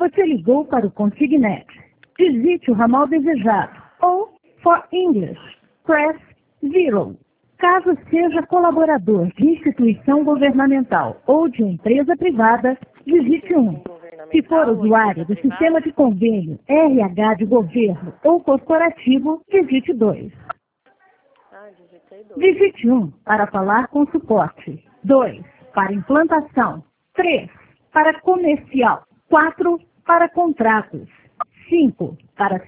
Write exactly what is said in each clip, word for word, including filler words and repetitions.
Você ligou para o Consignet. Digite o ramal desejado. Ou, for English, press zero. Caso seja colaborador de instituição governamental ou de empresa privada, digite um. Se for usuário do sistema de convênio R H de governo ou corporativo, digite dois. Digite um para falar com suporte. dois para implantação. três para comercial. quatro para contratos. cinco para...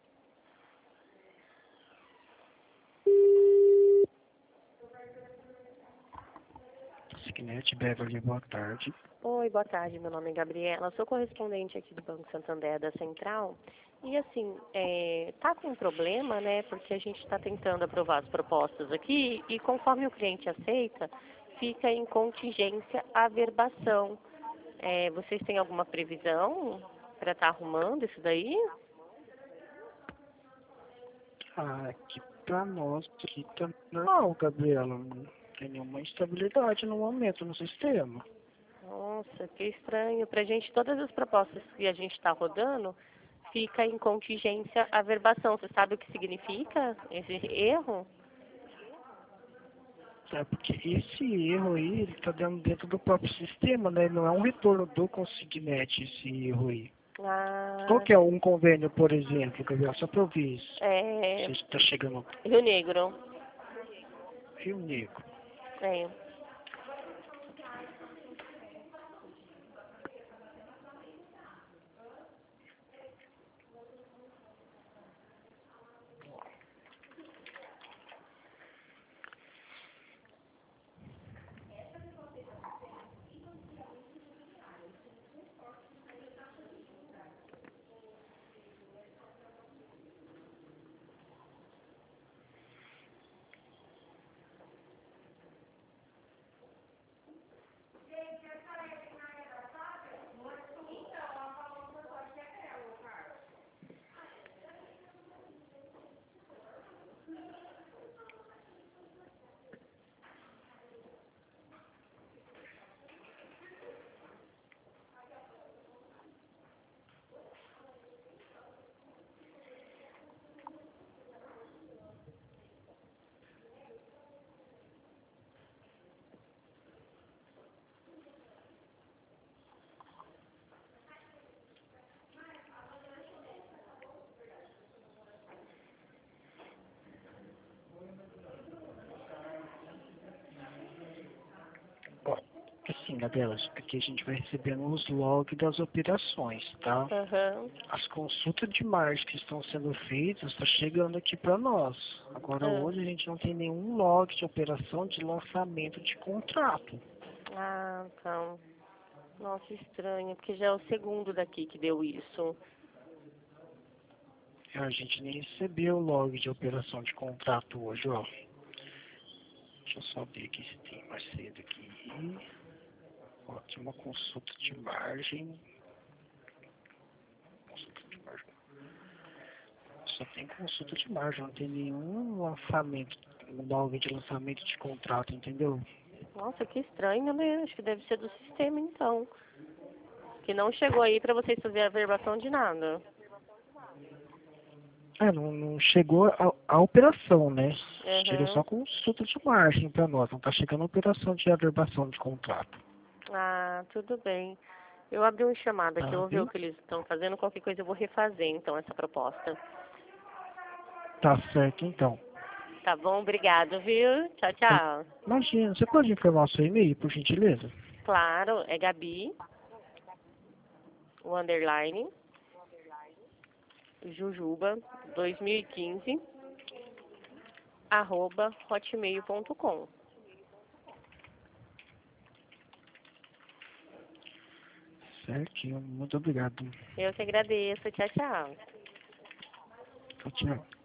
Consignet, Beverly, boa tarde. Oi, boa tarde. Meu nome é Gabriela. Sou correspondente aqui do Banco Santander da Central. E assim, é, tá com um problema, né? Porque a gente está tentando aprovar as propostas aqui e conforme o cliente aceita, fica em contingência a averbação. É, vocês têm alguma previsão para estar arrumando isso daí? Ah, aqui pra nós, aqui tá normal, Gabriela. Não tem nenhuma instabilidade no momento no sistema. Nossa, que estranho. Pra gente, todas as propostas que a gente está rodando, fica em contingência a averbação. Você sabe o que significa esse erro? É porque esse erro aí, ele tá dentro, dentro do próprio sistema, né? Não é um retorno do Consignet, esse erro aí. Ah, Qual que é um convênio, por exemplo, Gabriela? Só pra eu ver isso. é... Você está chegando Rio Negro. Rio Negro. É. Ó, assim, Gabriela, aqui a gente vai recebendo os logs das operações, tá? Uhum. As consultas de margem que estão sendo feitas está chegando aqui para nós. Agora, Uhum. hoje a gente não tem nenhum log de operação de lançamento de contrato. Ah, então. Nossa, estranho, porque já é o segundo daqui que deu isso. A gente nem recebeu o log de operação de contrato hoje, ó. Deixa eu só ver aqui se tem mais cedo aqui. Ó, tem uma consulta de margem. Consulta de margem. Só tem consulta de margem, não tem nenhum lançamento, um log de lançamento de contrato, entendeu? Nossa, que estranho, né? Acho que deve ser do sistema, então. Que não chegou aí para vocês fazerem a averbação de nada. É, não, não chegou a, a operação, né? Uhum. Chegou só consulta de margem para nós, não tá chegando a operação de averbação de contrato. Ah, tudo bem. Eu abri um chamado aqui, Tá, eu vou ver viu? o que eles estão fazendo. Qualquer coisa eu vou refazer, então, essa proposta. Tá certo, então. Tá bom? Obrigado, viu? Tchau, tchau. Imagina, você pode informar o seu e-mail, por gentileza? Claro, é Gabi, o underline, Jujuba, dois mil e quinze, arroba hotmail ponto com. Certinho, muito obrigado. Eu que agradeço. Tchau, tchau. Tchau, tchau.